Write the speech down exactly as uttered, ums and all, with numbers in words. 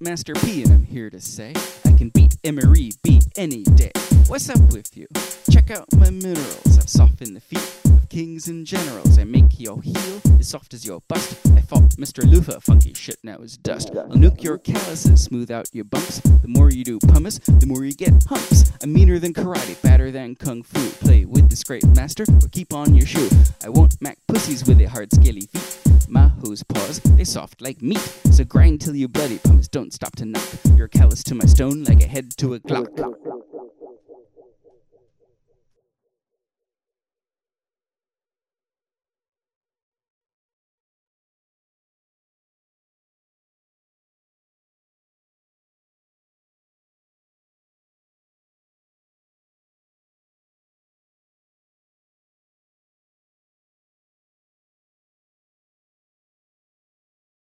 Master P, and I'm here to say I can beat Emery B any day. What's up with you? Check out my minerals. I've softened the feet of kings and generals. I make your heel as soft as your bust. I fought Mister Luther, funky shit now is dust. I'll nuke your calluses, smooth out your bumps. The more you do pumice, the more you get humps. I'm meaner than karate, badder than kung fu. Play with this great master or keep on your shoe. I won't mac pussies with a hard scaly feet. My hose paws, they soft like meat. So grind till you bloody pumice, don't stop to knock. You're callous to my stone like a head to a Glock.